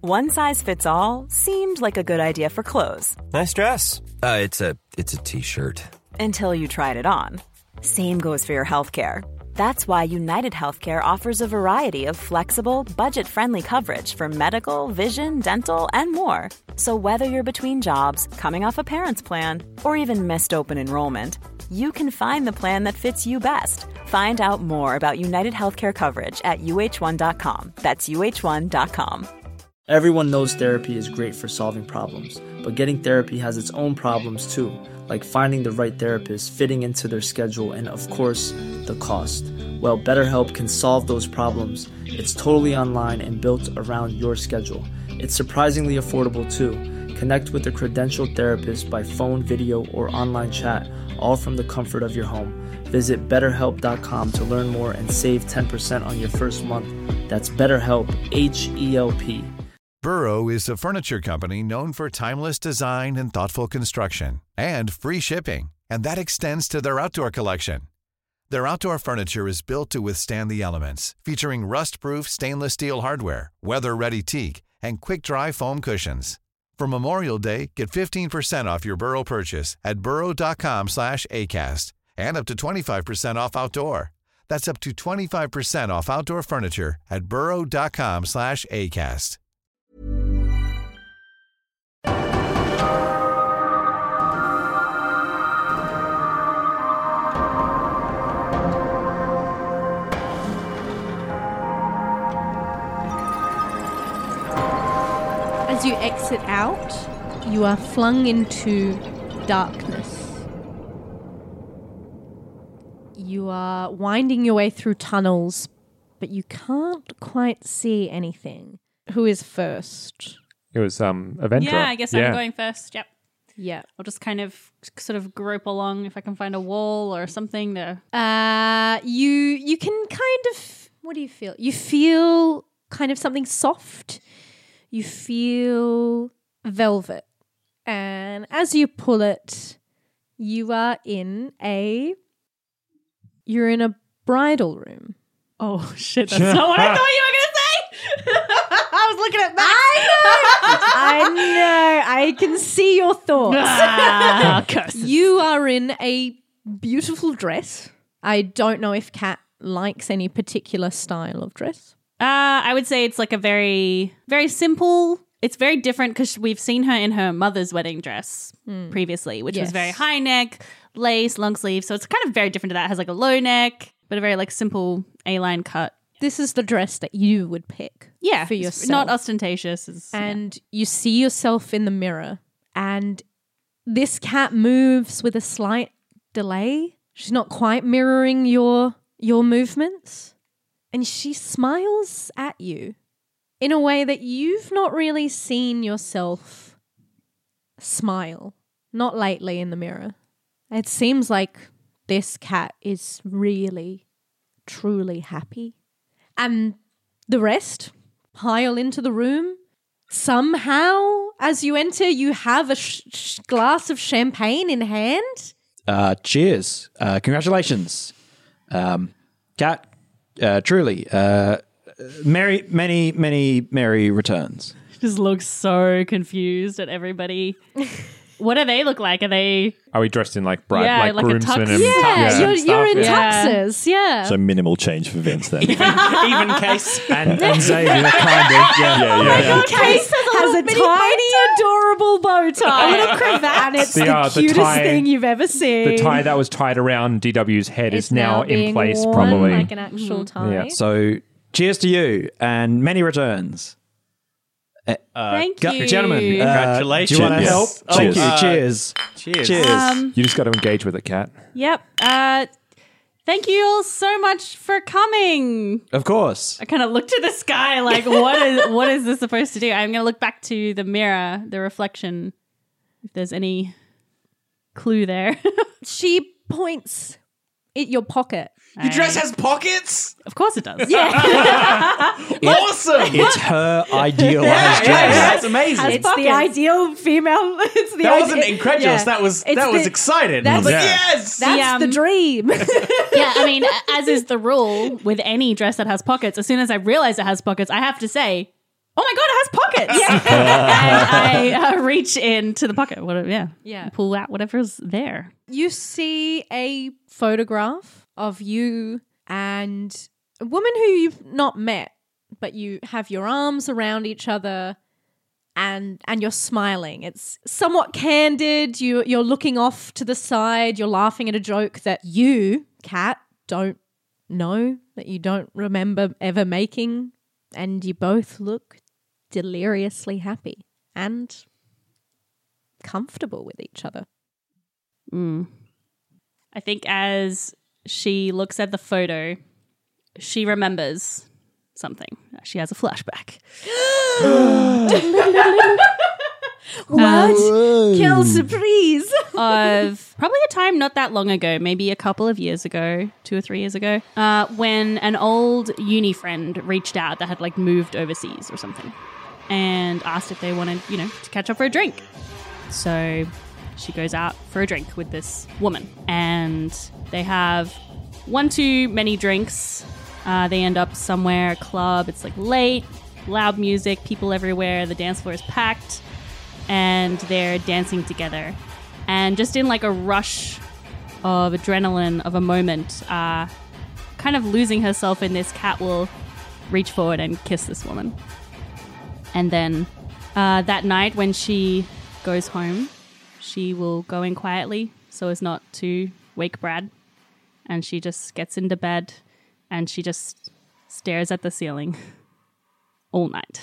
One size fits all seemed like a good idea for clothes. Nice dress. It's a t-shirt. Until you tried it on. Same goes for your healthcare. That's why United Healthcare offers a variety of flexible, budget-friendly coverage for medical, vision, dental, and more. So whether you're between jobs, coming off a parent's plan, or even missed open enrollment, you can find the plan that fits you best. Find out more about United Healthcare coverage at uh1.com. That's uh1.com. Everyone knows therapy is great for solving problems, but getting therapy has its own problems too, like finding the right therapist, fitting into their schedule, and of course, the cost. Well, BetterHelp can solve those problems. It's totally online and built around your schedule. It's surprisingly affordable too. Connect with a credentialed therapist by phone, video, or online chat, all from the comfort of your home. Visit BetterHelp.com to learn more and save 10% on your first month. That's BetterHelp, H-E-L-P. Burrow is a furniture company known for timeless design and thoughtful construction, and free shipping, and that extends to their outdoor collection. Their outdoor furniture is built to withstand the elements, featuring rust-proof stainless steel hardware, weather-ready teak, and quick-dry foam cushions. For Memorial Day, get 15% off your Burrow purchase at burrow.com/ACAST, and up to 25% off outdoor. That's up to 25% off outdoor furniture at burrow.com/ACAST. As you exit out, you are flung into darkness. You are winding your way through tunnels, but you can't quite see anything. Who is first? It was Avendra. Yeah, I guess I'm going first. Yep. Yeah. I'll just kind of sort of grope along if I can find a wall or something to... You can kind of... What do you feel? You feel kind of something soft. You feel velvet. And as you pull it, you are in a... You're in a bridal room. Oh, shit. That's not what I thought you were going to say. I was looking at Max. I know. I can see your thoughts. You are in a beautiful dress. I don't know if Kat likes any particular style of dress. I would say it's like a very, very simple. It's very different because we've seen her in her mother's wedding dress previously, which was very high neck, lace, long sleeve. So it's kind of very different to that. It has like a low neck, but a very like simple A-line cut. This is the dress that you would pick for yourself. It's not ostentatious. And you see yourself in the mirror, and this cat moves with a slight delay. She's not quite mirroring your movements. And she smiles at you in a way that you've not really seen yourself smile. Not lately in the mirror. It seems like this cat is really, truly happy. And the rest pile into the room. Somehow, as you enter, you have a glass of champagne in hand. Cheers. Congratulations. Cat, truly. Many merry returns. Just looks so confused at everybody. What do they look like? Are we dressed in like bright, like groomsmen and you're in tuxes, yeah. So minimal change for Vince then. Even Case and Xavier, kind of, yeah. Case has a tiny, adorable bow tie, a little cravat, and it's the cutest thing you've ever seen. The tie that was tied around DW's head is now in place, worn probably like an actual tie. Yeah. So, cheers to you and many returns. Thank you. Gentlemen, congratulations. Do you want to help? Cheers. Thank you. Cheers. You just got to engage with it, Kat. Yep. Thank you all so much for coming. Of course. I kind of looked to the sky like, what is this supposed to do? I'm going to look back to the mirror, the reflection, if there's any clue there. She points at your pocket. Your dress has pockets? Of course it does. Yeah. Awesome. It's her idealized dress. That's amazing. It's the ideal female. That wasn't incredulous. That was excited. I was like, yes! That's the dream. Yeah, I mean, as is the rule with any dress that has pockets, as soon as I realize it has pockets, I have to say, oh my God, it has pockets. And I reach into the pocket. Pull out whatever's there. You see a photograph of you and a woman who you've not met, but you have your arms around each other and you're smiling. It's somewhat candid. You're looking off to the side. You're laughing at a joke that you, Kat, don't know, that you don't remember ever making. And you both look deliriously happy and comfortable with each other. I think as she looks at the photo, she remembers something. She has a flashback. What? Kill surprise. Of probably a time not that long ago, maybe a couple of years ago, 2 or 3 years ago, when an old uni friend reached out that had like moved overseas or something and asked if they wanted, to catch up for a drink. So she goes out for a drink with this woman and they have one too many drinks. They end up somewhere, a club. It's like late, loud music, people everywhere. The dance floor is packed and they're dancing together. And just in like a rush of adrenaline of a moment, kind of losing herself in this, Kat will reach forward and kiss this woman. And then that night when she goes home, she will go in quietly so as not to wake Brad. And she just gets into bed and she just stares at the ceiling all night.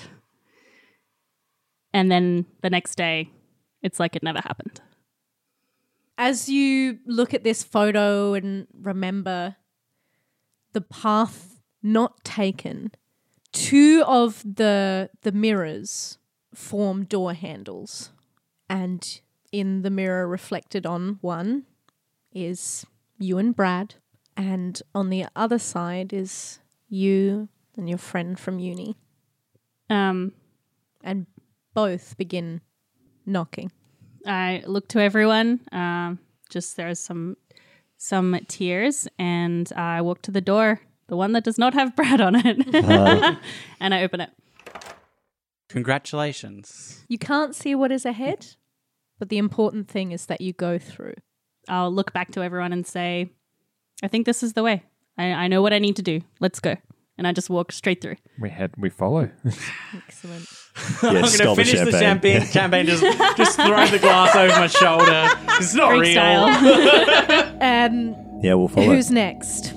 And then the next day, it's like it never happened. As you look at this photo and remember the path not taken, 2 of the mirrors form door handles. And in the mirror reflected on one is you and Brad. And on the other side is you and your friend from uni. And both begin knocking. I look to everyone. Just there's some tears, and I walk to the door, the one that does not have Brad on it, and I open it. Congratulations. You can't see what is ahead, but the important thing is that you go through. I'll look back to everyone and say, I think this is the way. I know what I need to do. Let's go. And I just walk straight through. We follow. Excellent. I'm going to finish the champagne, just throw the glass over my shoulder. It's not Greek real. style. Yeah, we'll follow. Who's next?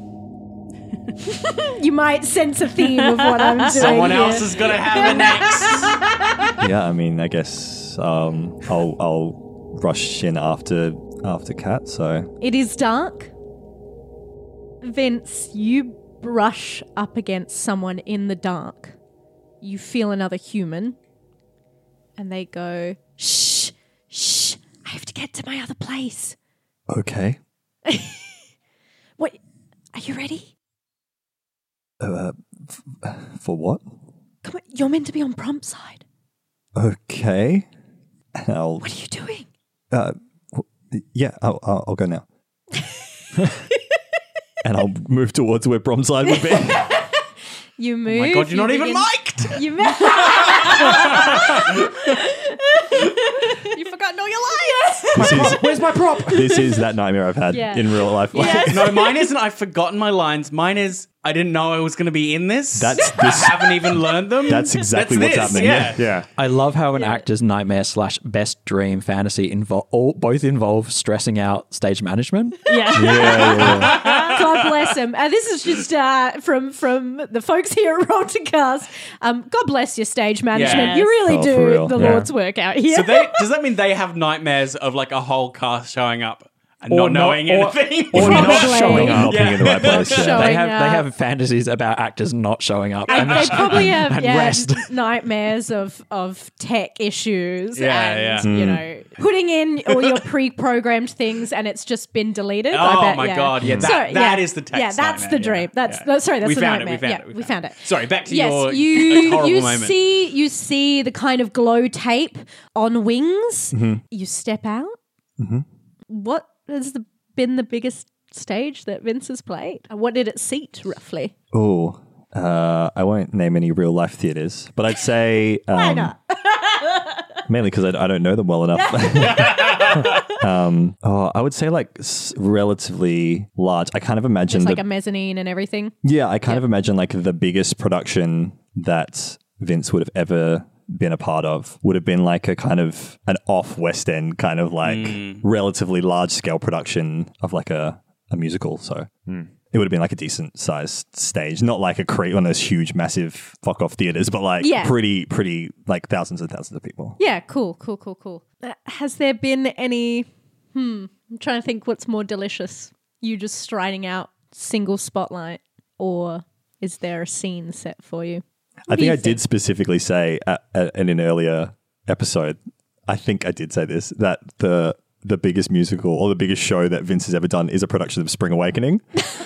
You might sense a theme of what I'm doing. Someone here. else has got to have the next. Yeah, I mean, I guess I'll rush in after Kat. So it is dark. Vince, you brush up against someone in the dark. You feel another human, and they go, "Shh, shh! I have to get to my other place." okay. What? Are you ready? For what? Come on, you're meant to be on prompt side. Okay. What are you doing? Yeah, I'll go now. And I'll move towards where Bromside would be. You move. Oh my God, you're not even mic'd! You You've forgotten all your lines. Where's my prop? This is that nightmare I've had in real life. Yes. No, mine isn't I've forgotten my lines. Mine is I didn't know I was going to be in this. I haven't even learned them. That's exactly what's happening. Yeah. I love how an actor's nightmare / best dream fantasy both involve stressing out stage management. Yeah. God bless him. This is just from the folks here at Rollcast. God bless your stage management. Yes. You really for do real. the Lord's work out here. So does that mean they have nightmares of like a whole cast showing up and not knowing anything? Or not Probably. showing up. Not being in the right place. Not Yeah. showing They up. have fantasies about actors not showing up. And they probably have and rest. nightmares of tech issues Yeah, and, you know, putting in all your pre-programmed things and it's just been deleted. Oh I bet, my God. Yeah, So, that is the text Yeah, that's nightmare. the dream. Yeah, That's yeah. sorry, that's We the found it, nightmare. we found it. it. Sorry, back to Yes, your horrible you moment. see the kind of glow tape on wings. You step out. What has been the biggest stage that Vince has played? What did it seat roughly? Oh, I won't name any real life theaters, but I'd say Why not? mainly because I don't know them well enough. I would say like relatively large. I kind of imagine It's like a mezzanine and everything. Yeah, I kind of imagine like the biggest production that Vince would have ever been a part of would have been like a kind of an off West End kind of like relatively large scale production of like a musical. So it would have been like a decent sized stage, not like one of those huge, massive fuck off theaters, but like pretty like thousands and thousands of people. Yeah, cool. Has there been any, I'm trying to think what's more delicious. You just striding out single spotlight, or is there a scene set for you? I think I did specifically say in an earlier episode, I think I did say this, that the biggest musical or the biggest show that Vince has ever done is a production of Spring Awakening.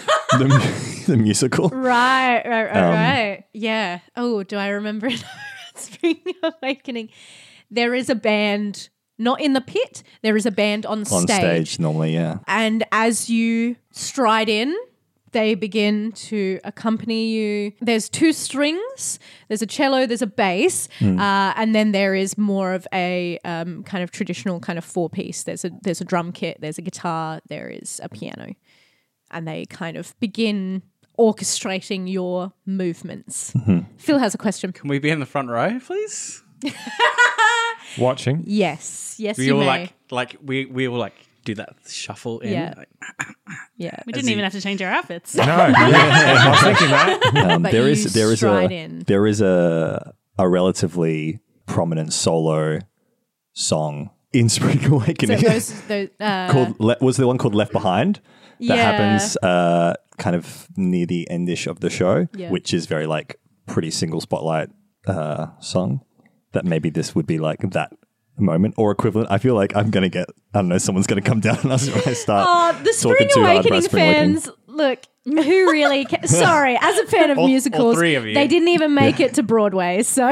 the musical. Right. Yeah. Oh, do I remember it? Spring Awakening. There is a band, not in the pit, there is a band on stage. On stage, normally, yeah. And as you stride in, they begin to accompany you. There's 2 strings. There's a cello, there's a bass, and then there is more of a kind of traditional kind of 4-piece. There's a drum kit, there's a guitar, there is a piano. And they kind of begin orchestrating your movements. Phil has a question. Can we be in the front row, please? Watching? Yes, We you all may. we all like do that shuffle in. Yeah. Like, Yeah. We didn't even have to change our outfits. No. I was thinking that. But there you is stride in. there is a relatively prominent solo song in Spring Awakening called was the one called Left Behind that happens kind of near the endish of the show, which is very like pretty single spotlight song. That maybe this would be like that moment or equivalent. I feel like I'm going to get, I don't know, someone's going to come down on us when I start the talking Spring too hard about Awakening Spring Awakening. fans, look, who really sorry, as a fan of musicals, 3 of you. they didn't even make it to Broadway, so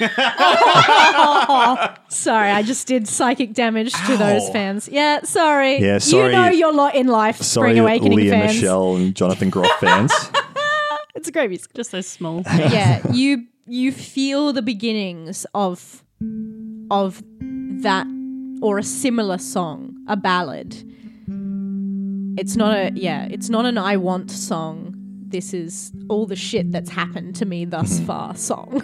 sorry, I just did psychic damage to those fans. Yeah, sorry. Yeah, sorry. You know your lot in life, Sorry, Spring Awakening Leah fans. Michelle and Jonathan Groff fans. It's a great music. Just so small. Yeah, you feel the beginnings of that or a similar song, a ballad. It's not an I want song. This is all the shit that's happened to me thus far song.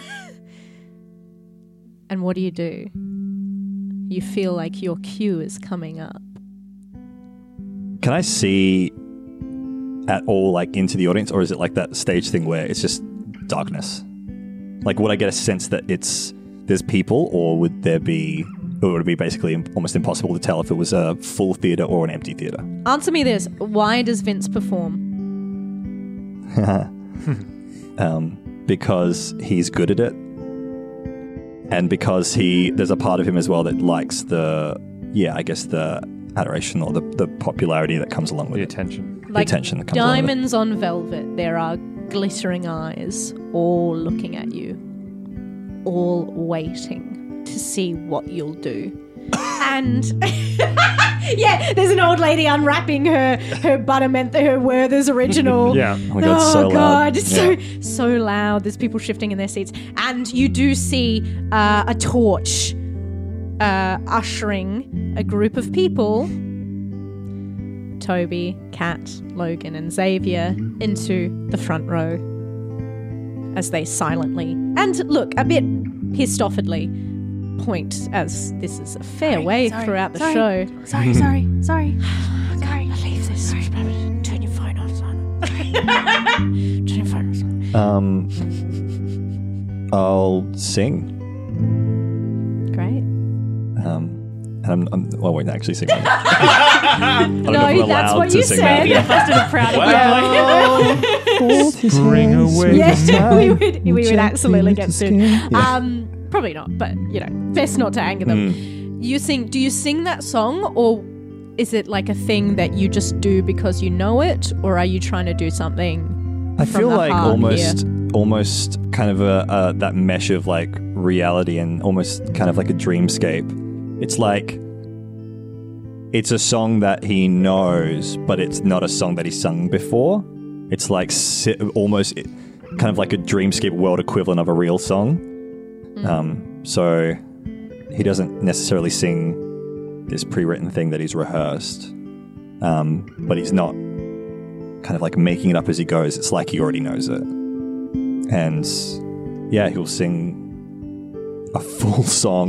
And what do? You feel like your cue is coming up. Can I see at all like into the audience, or is it like that stage thing where it's just darkness? Like, would I get a sense that there's people, or would it be basically almost impossible to tell if it was a full theatre or an empty theatre? Answer me this. Why does Vince perform? Because he's good at it. And because there's a part of him as well that likes the adoration or the popularity that comes along with The it. attention. Like the attention that comes along with it. diamonds on velvet, there are glittering eyes, all looking at you, all waiting to see what you'll do. And yeah, there's an old lady unwrapping her Buttermint, her Werther's original. Yeah. Oh my God, so loud. God, it's so loud. There's people shifting in their seats, and you do see a torch ushering a group of people, Toby, Kat, Logan, and Xavier, into the front row as they silently and look a bit pissed offedly point, as this is a fair way throughout the show. Sorry. Sorry, leave this. Turn your phone off, son. Turn your phone off, son. I'll sing. Great. And I won't actually sing. I don't know if I'm No, that's allowed what to you sing said. that. Yeah. Busted a proud of you. Spring away. Yes, we would absolutely get sued. Probably not, but best not to anger them. Do you sing that song, or is it like a thing that you just do because you know it, or are you trying to do something? I from feel the like heart almost kind of that mesh of like reality and almost kind of like a dreamscape. It's like it's a song that he knows, but it's not a song that he's sung before. It's like almost kind of like a Dreamscape world equivalent of a real song. So he doesn't necessarily sing this pre-written thing that he's rehearsed, but he's not kind of like making it up as he goes. It's like he already knows it. And yeah, he'll sing a full song.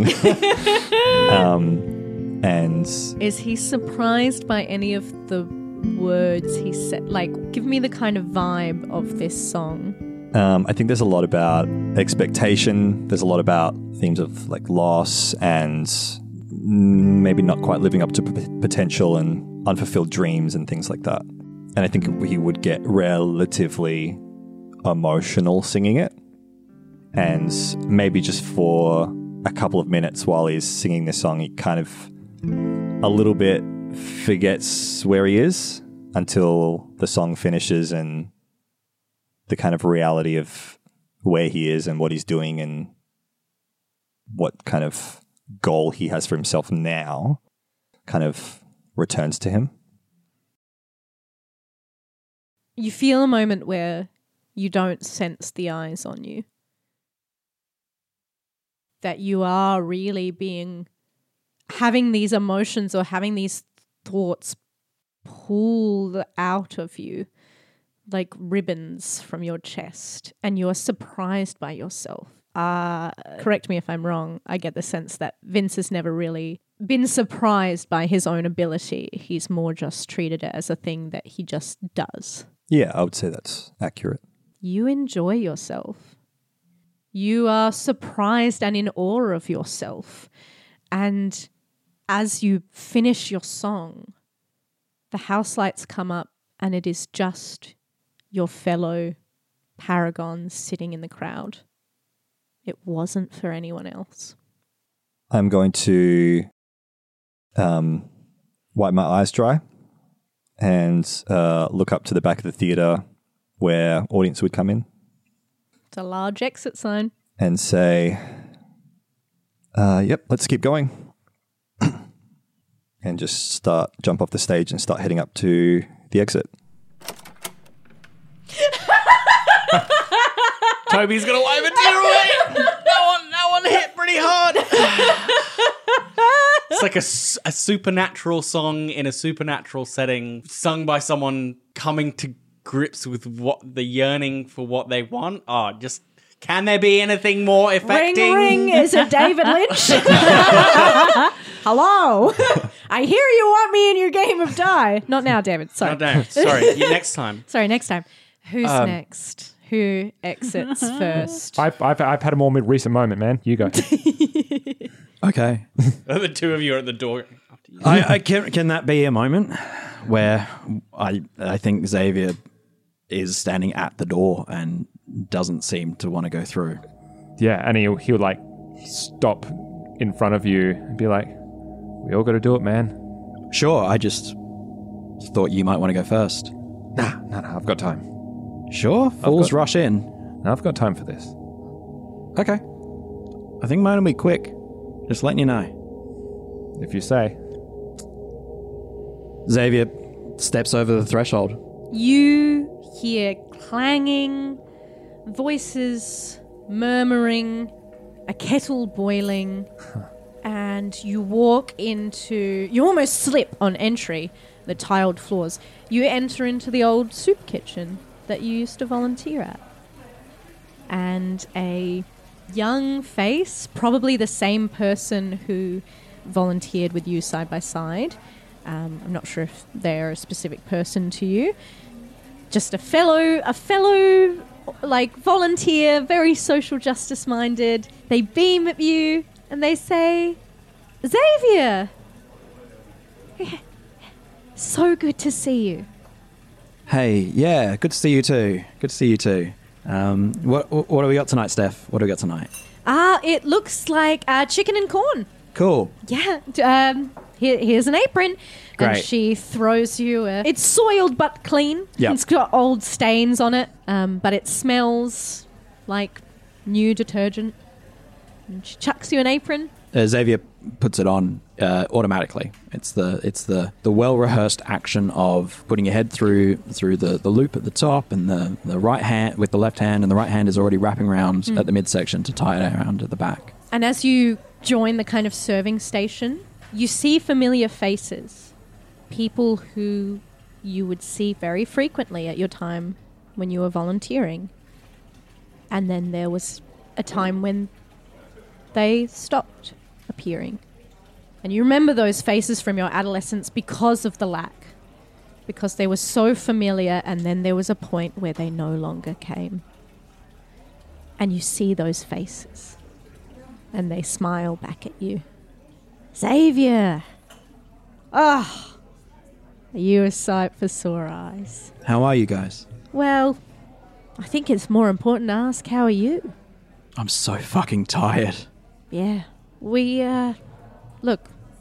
And is he surprised by any of the words he said? Like, give me the kind of vibe of this song. I think there's a lot about expectation. There's a lot about themes of like loss and maybe not quite living up to potential and unfulfilled dreams and things like that. And I think he would get relatively emotional singing it. And maybe just for a couple of minutes while he's singing this song, he kind of a little bit forgets where he is until the song finishes and the kind of reality of where he is and what he's doing and what kind of goal he has for himself now kind of returns to him. You feel a moment where you don't sense the eyes on you. That you are really having these emotions or having these thoughts pulled out of you like ribbons from your chest, and you're surprised by yourself. Correct me if I'm wrong. I get the sense that Vince has never really been surprised by his own ability. He's more just treated it as a thing that he just does. Yeah, I would say that's accurate. You enjoy yourself. You are surprised and in awe of yourself. And as you finish your song, the house lights come up and it is just your fellow paragons sitting in the crowd. It wasn't for anyone else. I'm going to wipe my eyes dry and look up to the back of the theatre where audience would come in. It's a large exit sign. And say, yep, let's keep going. And just jump off the stage and start heading up to the exit. Toby's going to wipe a tear away. That one hit pretty hard. It's like a supernatural song in a supernatural setting, sung by someone coming to grips with what the yearning for what they want. Oh, just can there be anything more affecting? Ring, ring. Is it David Lynch? Hello. I hear you want me in your game of Die. Not now, David. Sorry. Not now. Sorry. Next time. Sorry, next time. Who's next? Who exits first? I've had a more recent moment, man. You go. Okay. The two of you are at the door. Can that be a moment where I think Xavier is standing at the door and doesn't seem to want to go through? Yeah, and he'll like stop in front of you and be like, "We all got to do it, man." Sure, I just thought you might want to go first. Nah, I've got time. Sure, fools rush in. No, I've got time for this. Okay. I think mine will be quick. Just letting you know. If you say. Xavier steps over the threshold. You hear clanging, voices murmuring, a kettle boiling, and you walk into... You almost slip on entry, the tiled floors. You enter into the old soup kitchen that you used to volunteer at. And a young face, probably the same person who volunteered with you side by side. I'm not sure if they're a specific person to you. Just a fellow like volunteer, very social justice minded. They beam at you and they say, "Xavier, so good to see you." Hey, yeah, good to see you too. Good to see you too. What do we got tonight, Steph? What do we got tonight? It looks like chicken and corn. Cool. Yeah. Here's an apron. Great. And she throws you it's soiled but clean. Yep. It's got old stains on it, but it smells like new detergent. And she chucks you an apron. Xavier puts it on automatically. It's the well-rehearsed action of putting your head through the loop at the top, and the right hand with the left hand, and the right hand is already wrapping around at the midsection to tie it around at the back. And as you join the kind of serving station, you see familiar faces. People who you would see very frequently at your time when you were volunteering. And then there was a time when they stopped appearing. And you remember those faces from your adolescence because of the lack. Because they were so familiar, and then there was a point where they no longer came. And you see those faces. And they smile back at you. Xavier! Ah! Are you a sight for sore eyes? How are you guys? Well, I think it's more important to ask, how are you? I'm so fucking tired. Yeah. We, look,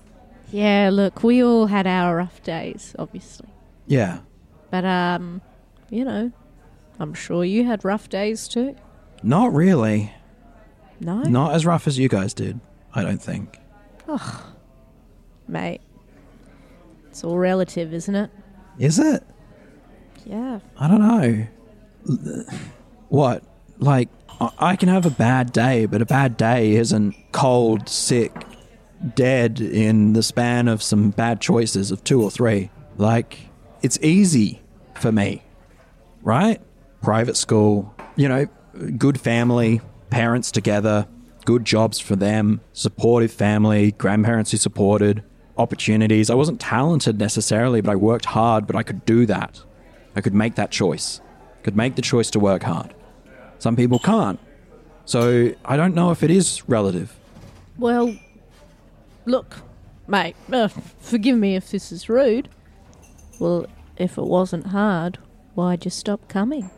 we all had our rough days, obviously. Yeah. But, you know, I'm sure you had rough days too. Not really. No? Not as rough as you guys did, I don't think. Oh, mate. It's all relative, isn't it? Is it? Yeah. I don't know. What? Like, I can have a bad day, but a bad day isn't cold, sick, dead in the span of some bad choices of 2 or 3. Like, it's easy for me, right? Private school, you know, good family, parents together, good jobs for them, supportive family, grandparents who supported, opportunities. I wasn't talented necessarily, but I worked hard, but I could do that. I could make that choice. Could make the choice to work hard. Some people can't. So I don't know if it is relative. Well, look, mate, forgive me if this is rude. Well, if it wasn't hard, why'd you stop coming?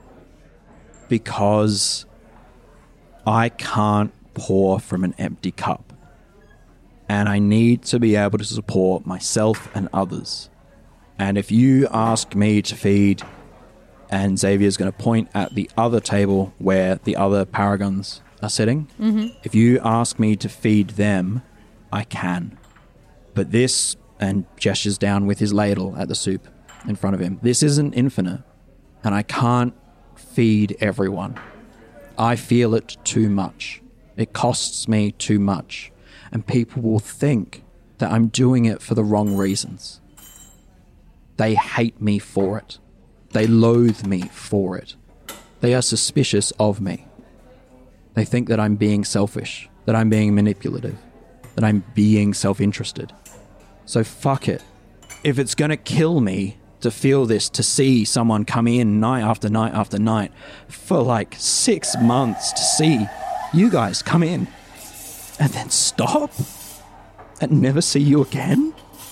Because I can't pour from an empty cup. And I need to be able to support myself and others. And if you ask me to feed, and Xavier's going to point at the other table where the other paragons are sitting, if you ask me to feed them, I can. But this, and gestures down with his ladle at the soup in front of him, this isn't infinite. And I can't feed everyone. I feel it too much. It costs me too much. And people will think that I'm doing it for the wrong reasons. They hate me for it. They loathe me for it. They are suspicious of me. They think that I'm being selfish, that I'm being manipulative, that I'm being self-interested. So fuck it. If it's gonna kill me to feel this, to see someone come in night after night after night for like 6 months to see you guys come in and then stop and never see you again,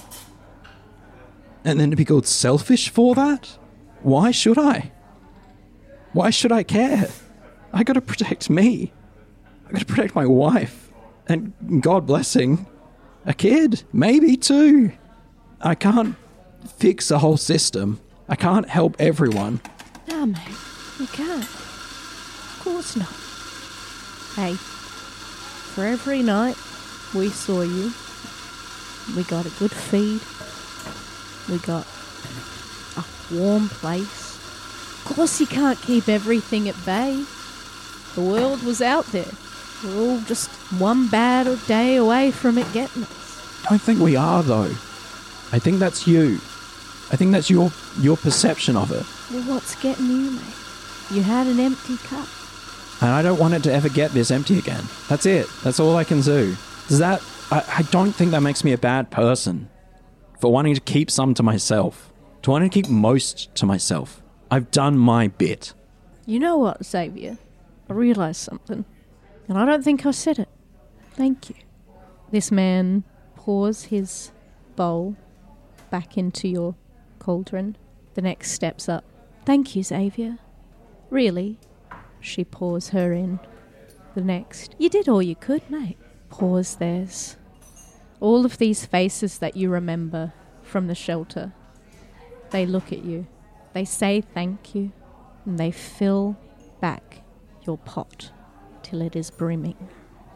and then to be called selfish for that? Why should I? Why should I care? I gotta protect me. I gotta protect my wife. And God blessing, a kid, maybe 2. I can't fix the whole system. I can't help everyone. No, mate, you can't. Of course not. Hey, for every night we saw you, we got a good feed, we got a warm place. Of course you can't keep everything at bay. The world was out there. We're all just one bad day away from it getting us. I don't think we are, though. I think that's you. I think that's your perception of it. Well, what's getting you, mate? You had an empty cup. And I don't want it to ever get this empty again. That's it. That's all I can do. Does that... I don't think that makes me a bad person for wanting to keep some to myself. To wanting to keep most to myself. I've done my bit. You know what, Xavier? I realised something. And I don't think I said it. Thank you. This man pours his bowl back into your cauldron. The next steps up. Thank you, Xavier. Really? She pours her in. The next. You did all you could, mate. Pours theirs. All of these faces that you remember from the shelter. They look at you. They say thank you. And they fill back your pot till it is brimming.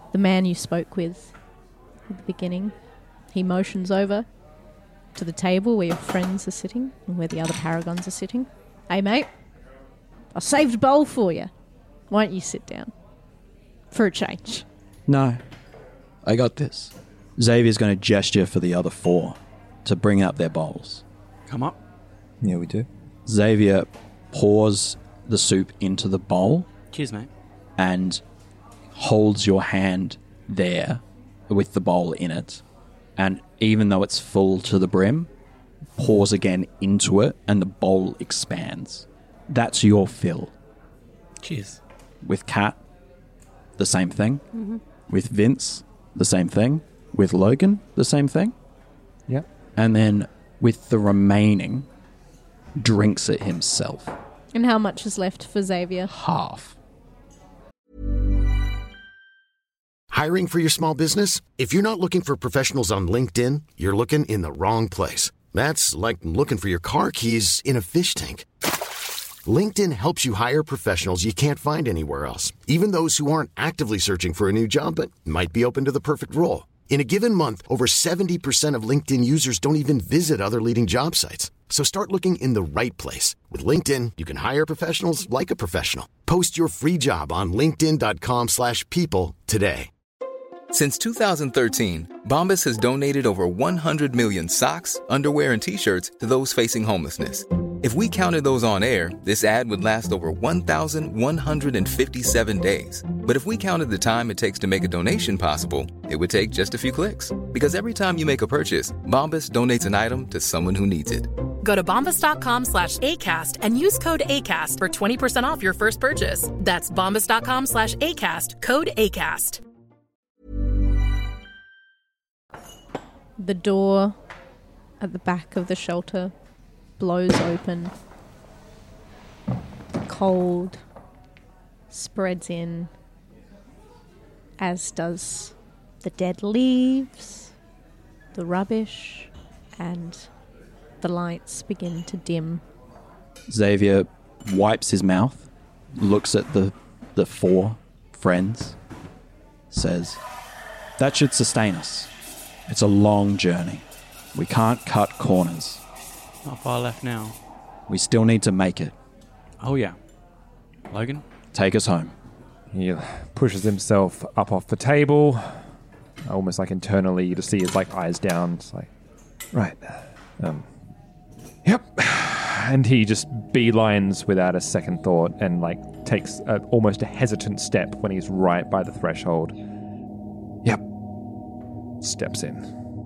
The man you spoke with at the beginning, he motions over to the table where your friends are sitting and where the other paragons are sitting. Hey, mate, I saved a bowl for you. Why don't you sit down? For a change. No, I got this. Xavier's going to gesture for the other 4 to bring out their bowls. Come up. Yeah, we do. Xavier pours the soup into the bowl. Cheers, mate. And holds your hand there with the bowl in it. And even though it's full to the brim, pours again into it and the bowl expands. That's your fill. Cheers. With Kat, the same thing. Mm-hmm. With Vince, the same thing. With Logan, the same thing. Yep. And then with the remaining, drinks it himself. And how much is left for Xavier? Half. Hiring for your small business? If you're not looking for professionals on LinkedIn, you're looking in the wrong place. That's like looking for your car keys in a fish tank. LinkedIn helps you hire professionals you can't find anywhere else, even those who aren't actively searching for a new job but might be open to the perfect role. In a given month, over 70% of LinkedIn users don't even visit other leading job sites. So start looking in the right place. With LinkedIn, you can hire professionals like a professional. Post your free job on linkedin.com/people today. Since 2013, Bombas has donated over 100 million socks, underwear, and T-shirts to those facing homelessness. If we counted those on air, this ad would last over 1,157 days. But if we counted the time it takes to make a donation possible, it would take just a few clicks. Because every time you make a purchase, Bombas donates an item to someone who needs it. Go to bombas.com/ACAST and use code ACAST for 20% off your first purchase. That's bombas.com/ACAST, code ACAST. The door at the back of the shelter blows open. The cold spreads in, as does the dead leaves, the rubbish, and the lights begin to dim. Xavier wipes his mouth, looks at the 4 friends, says, "That should sustain us. It's a long journey. We can't cut corners. Not far left now. We still need to make it. Oh, yeah. Logan? Take us home." He pushes himself up off the table, almost like internally. You just see his eyes down. It's like, right. Yep. And he just beelines without a second thought and takes almost a hesitant step when he's right by the threshold. Yep. Steps in.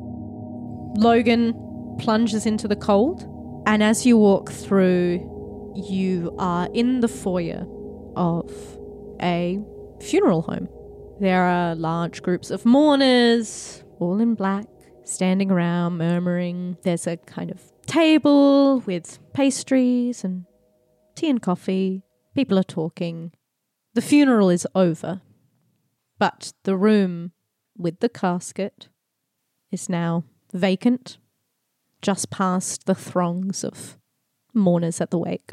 Logan plunges into the cold, and as you walk through, you are in the foyer of a funeral home. There are large groups of mourners, all in black, standing around, murmuring. There's a kind of table with pastries and tea and coffee. People are talking. The funeral is over, but the room with the casket is now vacant, just past the throngs of mourners at the wake.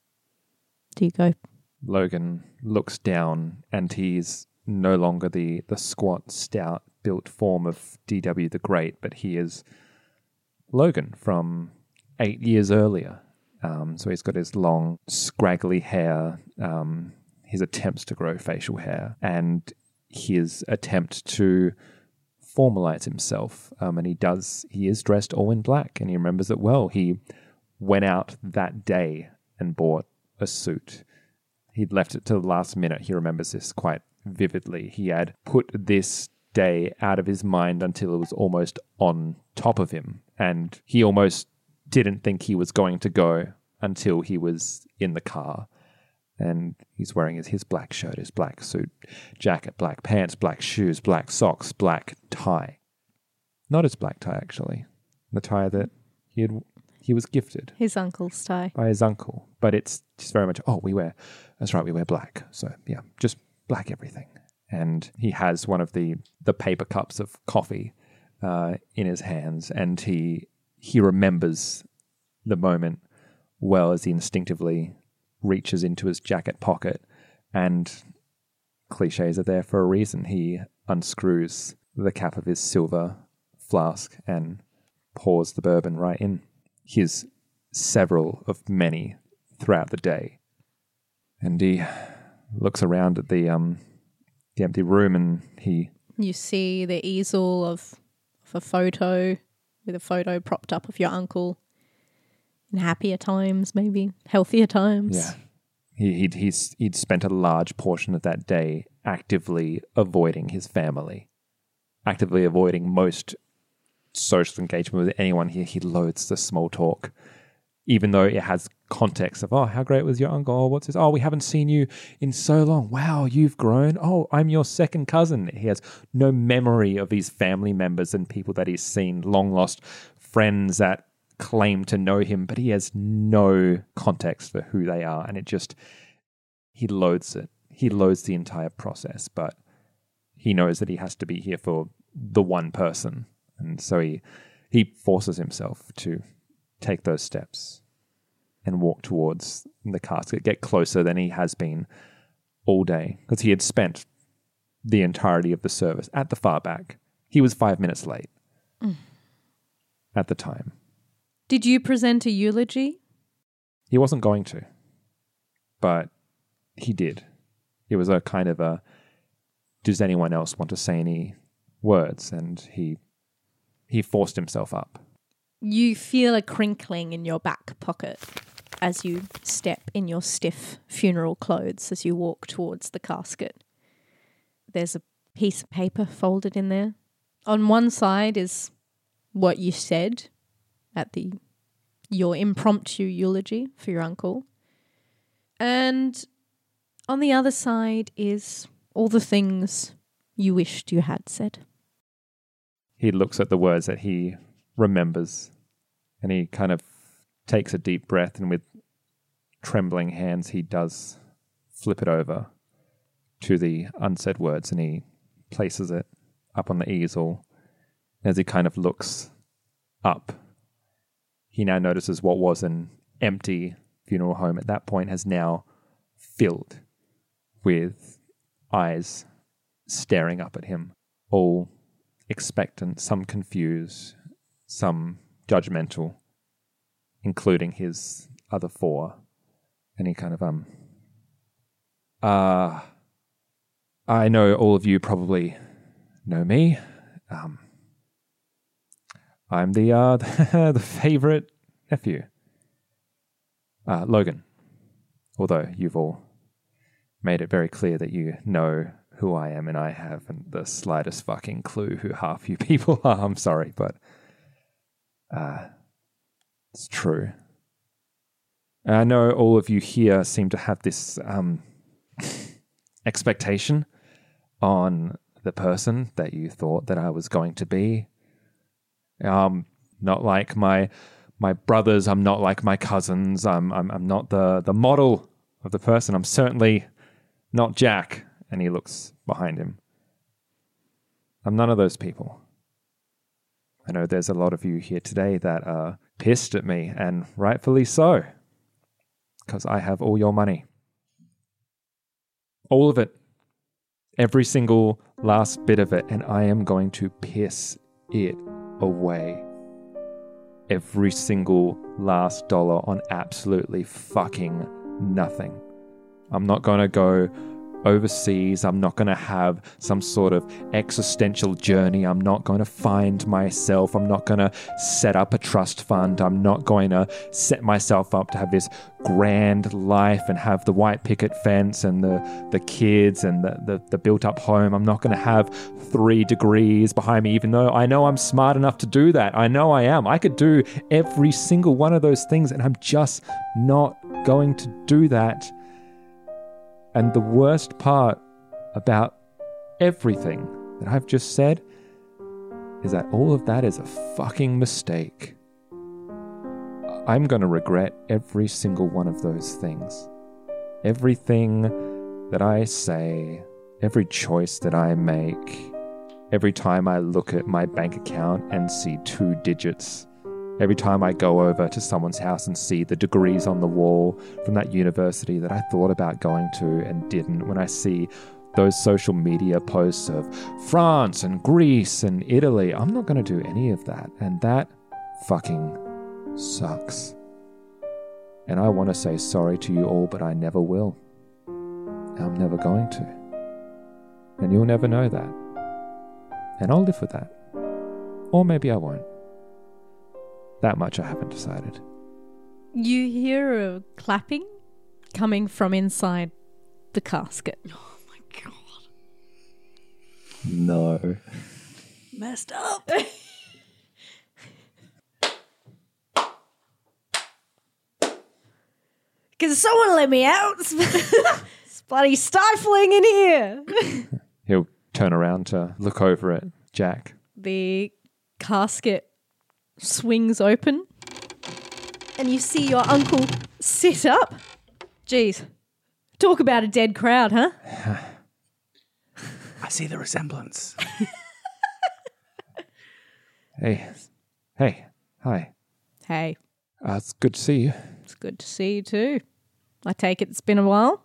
Do you go? Logan looks down and he's no longer the squat, stout, built form of DW the Great, but he is Logan from 8 years earlier. So he's got his long, scraggly hair, his attempts to grow facial hair, and his attempt to formalize himself. And he is dressed all in black, and he remembers it well. He went out that day and bought a suit. He'd left it till the last minute. He remembers this quite vividly. He had put this day out of his mind until it was almost on top of him, and he almost didn't think he was going to go until he was in the car. And he's wearing his black shirt, his black suit, jacket, black pants, black shoes, black socks, black tie. Not his black tie, actually. The tie that he was gifted. His uncle's tie. By his uncle. But it's just very much, we wear black. So, yeah, just black everything. And he has one of the paper cups of coffee in his hands, and he remembers the moment well as he instinctively reaches into his jacket pocket, and cliches are there for a reason. He unscrews the cap of his silver flask and pours the bourbon right in. His several of many throughout the day. And he looks around at the empty room, and You see the easel of a photo, with a photo propped up of your uncle in happier times, maybe healthier times. Yeah. He'd spent a large portion of that day actively avoiding his family, actively avoiding most social engagement with anyone here. He loathes the small talk, even though it has context of, oh, how great was your uncle? Oh, what's this? Oh, we haven't seen you in so long. Wow, you've grown. Oh, I'm your second cousin. He has no memory of his family members and people that he's seen, long lost friends that claim to know him, but he has no context for who they are. And he loathes it. He loathes the entire process, but he knows that he has to be here for the one person. And so he forces himself to take those steps and walk towards the casket, get closer than he has been all day, because he had spent the entirety of the service at the far back. He was 5 minutes late at the time. Did you present a eulogy? He wasn't going to, but he did. It was a kind of a, does anyone else want to say any words? And he forced himself up. You feel a crinkling in your back pocket as you step in your stiff funeral clothes as you walk towards the casket. There's a piece of paper folded in there. On one side is what you said at your impromptu eulogy for your uncle. And on the other side is all the things you wished you had said. He looks at the words that he remembers, and he kind of takes a deep breath, and with trembling hands he does flip it over to the unsaid words, and he places it up on the easel. As he kind of looks up, he now notices what was an empty funeral home at that point has now filled with eyes staring up at him, all expectant, some confused, some judgmental, including his other four. And he kind of, I know all of you probably know me. I'm the favorite nephew, Logan. Although you've all made it very clear that you know who I am, and I haven't the slightest fucking clue who half you people are. I'm sorry, but it's true. I know all of you here seem to have this expectation on the person that you thought that I was going to be. Not like my brothers. I'm not like my cousins. I'm not the model of the person. I'm certainly not Jack. And he looks behind him. I'm none of those people. I know there's a lot of you here today that are pissed at me, and rightfully so, because I have all your money. All of it. Every single last bit of it, and I am going to piss it away. Every single last dollar on absolutely fucking nothing. I'm not going to go overseas. I'm not going to have some sort of existential journey. I'm not going to find myself. I'm not going to set up a trust fund. I'm not going to set myself up to have this grand life and have the white picket fence and the kids and the built-up home. I'm not going to have 3 degrees behind me, even though I know I'm smart enough to do that. I know I am. I could do every single one of those things, and I'm just not going to do that. And the worst part about everything that I've just said is that all of that is a fucking mistake. I'm going to regret every single one of those things. Everything that I say, every choice that I make, every time I look at my bank account and see 2 digits, every time I go over to someone's house and see the degrees on the wall from that university that I thought about going to and didn't, when I see those social media posts of France and Greece and Italy. I'm not going to do any of that. And that fucking sucks. And I want to say sorry to you all, but I never will. I'm never going to. And you'll never know that. And I'll live with that. Or maybe I won't. That much I haven't decided. You hear a clapping coming from inside the casket. Oh my god. No. Messed up. Can someone let me out? It's bloody stifling in here. He'll turn around to look over at Jack. The casket swings open and you see your uncle sit up. Jeez. Talk about a dead crowd, huh? I see the resemblance. Hey. Hi. Hey. It's good to see you. It's good to see you too. I take it it's been a while?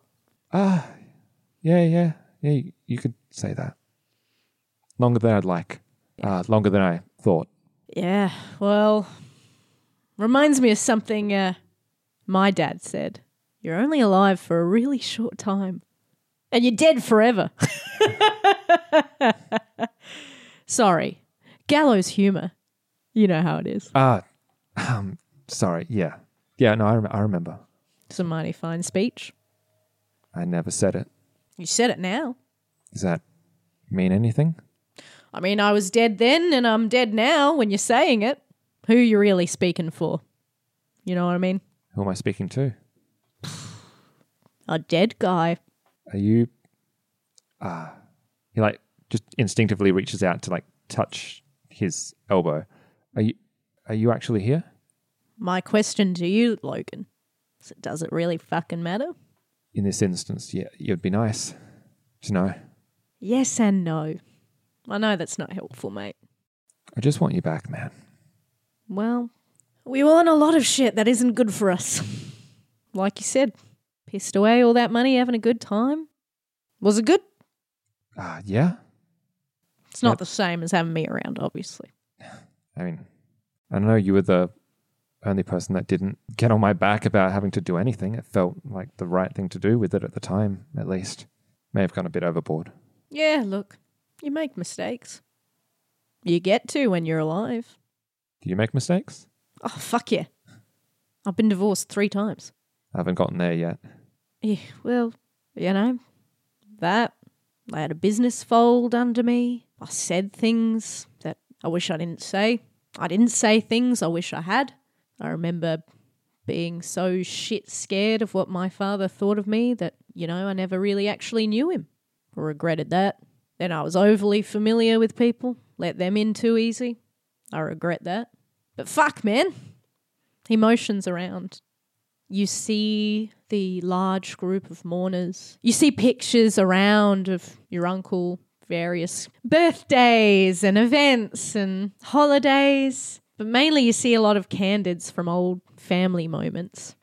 Yeah, you could say that. Longer than I'd like. Longer than I thought. Yeah, well, reminds me of something my dad said. You're only alive for a really short time. And you're dead forever. Sorry. Gallows humor. You know how it is. Sorry, yeah. Yeah, no, I remember. It's a mighty fine speech. I never said it. You said it now. Does that mean anything? I mean, I was dead then and I'm dead now when you're saying it. Who you really speaking for? You know what I mean? Who am I speaking to? A dead guy. Are you... he just instinctively reaches out to touch his elbow. Are you actually here? My question to you, Logan, is does it really fucking matter? In this instance, yeah, it'd be nice to know. Yes and no. I know that's not helpful, mate. I just want you back, man. Well, we want a lot of shit that isn't good for us. Like you said, pissed away all that money having a good time. Was it good? Yeah. It's not the same as having me around, obviously. I mean, I know you were the only person that didn't get on my back about having to do anything. It felt like the right thing to do with it at the time, at least. May have gone a bit overboard. Yeah, look, you make mistakes. You get to when you're alive. Do you make mistakes? Oh, fuck yeah. I've been divorced 3 times. I haven't gotten there yet. Yeah, well, you know, that. I had a business fold under me. I said things that I wish I didn't say. I didn't say things I wish I had. I remember being so shit scared of what my father thought of me that, I never really actually knew him. I regretted that. Then I was overly familiar with people, let them in too easy. I regret that. But fuck, man. Emotions around. You see the large group of mourners. You see pictures around of your uncle, various birthdays and events and holidays. But mainly you see a lot of candids from old family moments.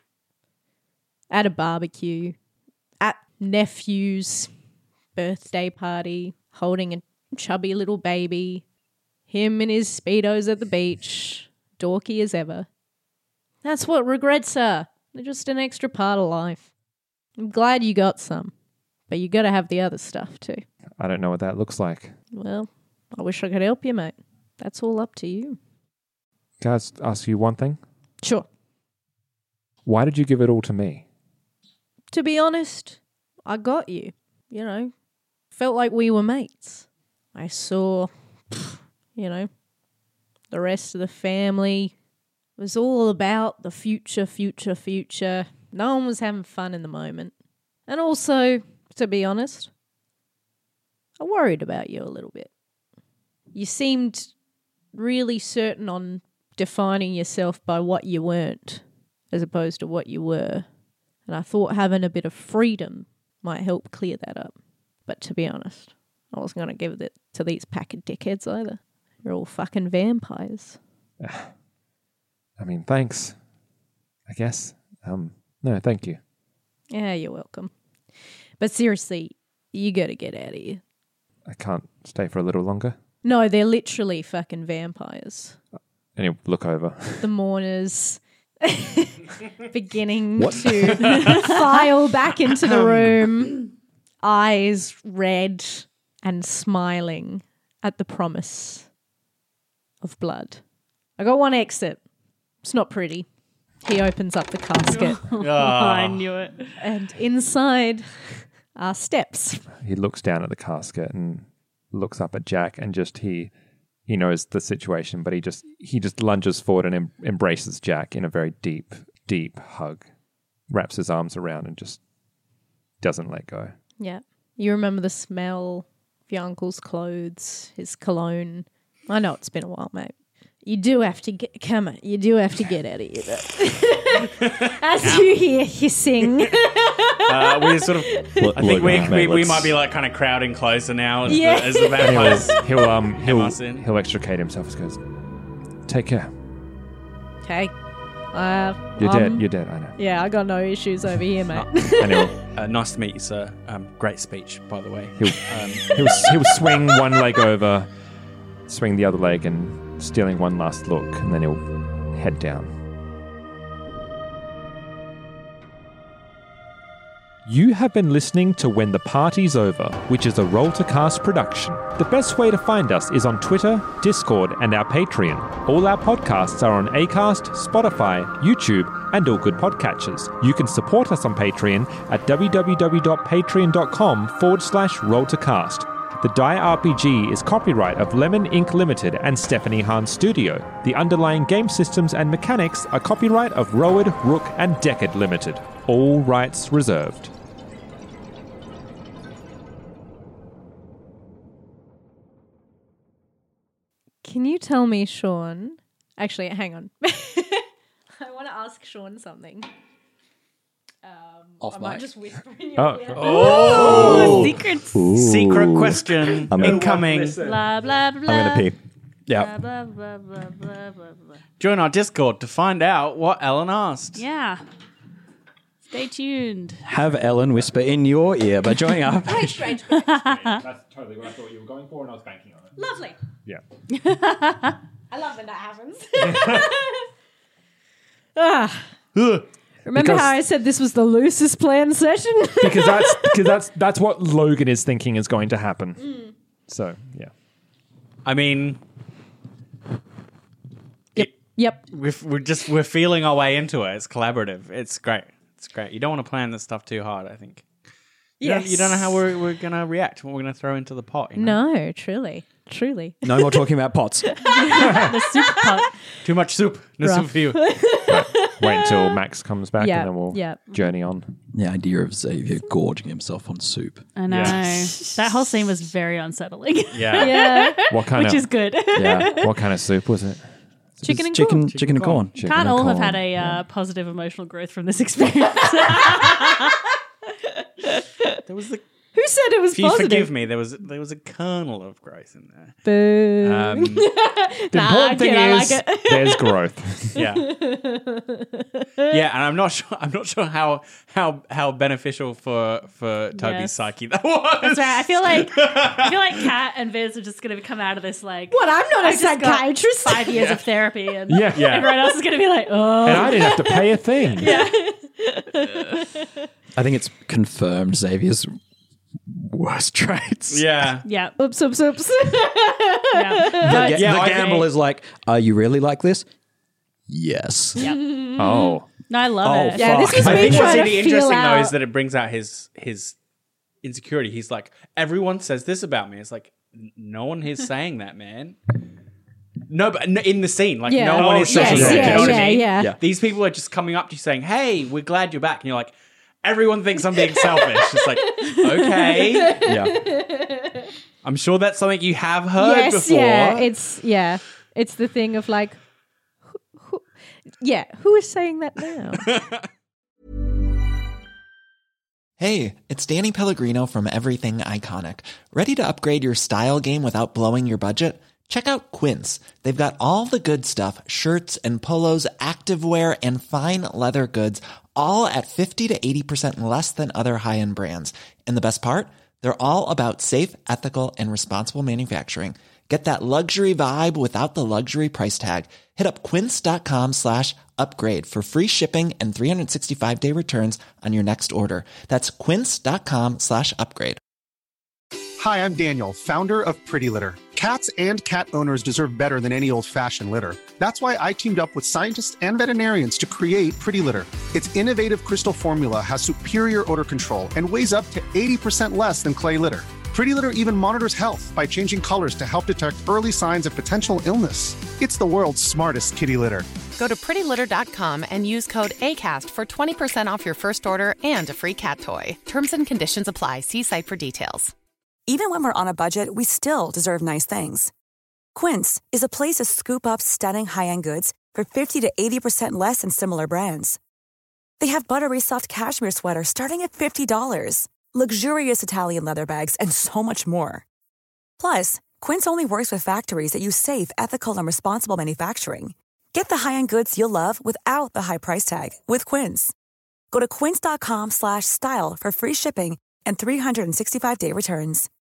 At a barbecue, at nephew's birthday party, holding a chubby little baby, him in his Speedos at the beach, dorky as ever. That's what regrets are. They're just an extra part of life. I'm glad you got some, but you got to have the other stuff too. I don't know what that looks like. Well, I wish I could help you, mate. That's all up to you. Can I ask you one thing? Sure. Why did you give it all to me? To be honest, I got you. Felt like we were mates. I saw, the rest of the family. It was all about the future. No one was having fun in the moment. And also, to be honest, I worried about you a little bit. You seemed really certain on defining yourself by what you weren't as opposed to what you were. And I thought having a bit of freedom might help clear that up. But to be honest, I wasn't going to give it to these pack of dickheads either. You're all fucking vampires. I mean, thanks, I guess. No, thank you. Yeah, you're welcome. But seriously, You gotta get out of here. I can't stay for a little longer. No, they're literally fucking vampires. And he'll look over. The mourners beginning to file back into the room, eyes red and smiling at the promise of blood. I got one exit. It's not pretty. He opens up the casket. I knew it. And inside are steps. He looks down at the casket and looks up at Jack, and just he knows the situation, but he just lunges forward and embraces Jack in a very deep, deep hug, wraps his arms around and just doesn't let go. Yeah. You remember the smell of your uncle's clothes, his cologne. I know it's been a while, mate. You do have to get out of here. As you hear hissing. We sort of, I think we might be like kind of crowding closer now as the vampires. He'll extricate himself. He goes, take care. Okay. You're dead, I know. Yeah, I got no issues over here, mate. Nice to meet you, sir. Great speech, by the way. He'll swing one leg over, swing the other leg, and stealing one last look, and then he'll head down. You have been listening to When the Party's Over, which is a Roll to Cast production. The best way to find us is on Twitter, Discord, and our Patreon. All our podcasts are on Acast, Spotify, YouTube, and all good podcatchers. You can support us on Patreon at www.patreon.com/rolltocast. The Die RPG is copyright of Lemon Inc. Limited and Stephanie Hahn Studio. The underlying game systems and mechanics are copyright of Rowan, Rook, and Deckard Limited. All rights reserved. Can you tell me, Sean? Actually, hang on. I want to ask Sean something. Off I might mic. just whisper in your ear. Oh, Secret question incoming. Blah, blah, blah. I'm going to pee. Yeah. Blah, blah, blah, blah, blah, blah. Join our Discord to find out what Ellen asked. Yeah. Stay tuned. Have Ellen whisper in your ear by joining up. Strange. That's totally what I thought you were going for, and I was banking on it. Lovely. Yeah. I love when that happens. Remember Because- how I said this was the loosest planned session? because that's what Logan is thinking is going to happen. So yeah. I mean, Yep. we're feeling our way into it. It's collaborative. It's great. You don't want to plan this stuff too hard, I think. You don't know how we're going to react, what we're going to throw into the pot. You know? No, truly. No more talking about pots. The soup pot. Too much soup. No soup for you. Wait until Max comes back, Yeah, and then we'll yeah. journey on. The idea of Xavier gorging himself on soup. I know. Yeah. That whole scene was very unsettling. Yeah. Yeah. What kind Which of is good. Yeah. what kind of soup was it? Chicken and corn. Chicken and corn. Chicken Can't and all have corn. had a positive emotional growth from this experience. There was the. Who said it was If you positive? forgive me, there was a kernel of growth in there. Boo. The Nah, important thing I is like it. there's growth. Yeah. Yeah, and I'm not sure how beneficial for Toby's Yes. psyche that was. That's right. I feel like Kat and Viz are just going to come out of this like, What? I'm not a I've just got psychiatrist. 5 years of therapy, and Yeah. everyone else is going to be like, oh. And I didn't have to pay a thing. I think it's confirmed Xavier's worst traits. Yeah. Yeah. Oops. Yeah. The I gamble think- is like, are you really like this? Yes. Oh. No, I love Oh, it. Yeah, this was I me think what's trying to really feel interesting though out. is that it brings out his insecurity. He's like, everyone says this about me. It's like, no one is saying that, man. No, but in the scene, like no one is saying that. You know what I mean? Yeah. These people are just coming up to you saying, "Hey, we're glad you're back," and you're like, everyone thinks I'm being selfish. It's like, okay, Yeah. I'm sure that's something you have heard Yes, before. it's the thing of like, who is saying that now? Hey, it's Danny Pellegrino from Everything Iconic. Ready to upgrade your style game without blowing your budget? Check out Quince. They've got all the good stuff, shirts and polos, activewear, and fine leather goods, all at 50 to 80% less than other high-end brands. And the best part? They're all about safe, ethical, and responsible manufacturing. Get that luxury vibe without the luxury price tag. Hit up quince.com/upgrade for free shipping and 365-day returns on your next order. That's quince.com/upgrade. Hi, I'm Daniel, founder of Pretty Litter. Cats and cat owners deserve better than any old-fashioned litter. That's why I teamed up with scientists and veterinarians to create Pretty Litter. Its innovative crystal formula has superior odor control and weighs up to 80% less than clay litter. Pretty Litter even monitors health by changing colors to help detect early signs of potential illness. It's the world's smartest kitty litter. Go to prettylitter.com and use code ACAST for 20% off your first order and a free cat toy. Terms and conditions apply. See site for details. Even when we're on a budget, we still deserve nice things. Quince is a place to scoop up stunning high-end goods for 50 to 80% less than similar brands. They have buttery soft cashmere sweaters starting at $50, luxurious Italian leather bags, and so much more. Plus, Quince only works with factories that use safe, ethical, and responsible manufacturing. Get the high-end goods you'll love without the high price tag with Quince. Go to quince.com/style for free shipping and 365-day returns.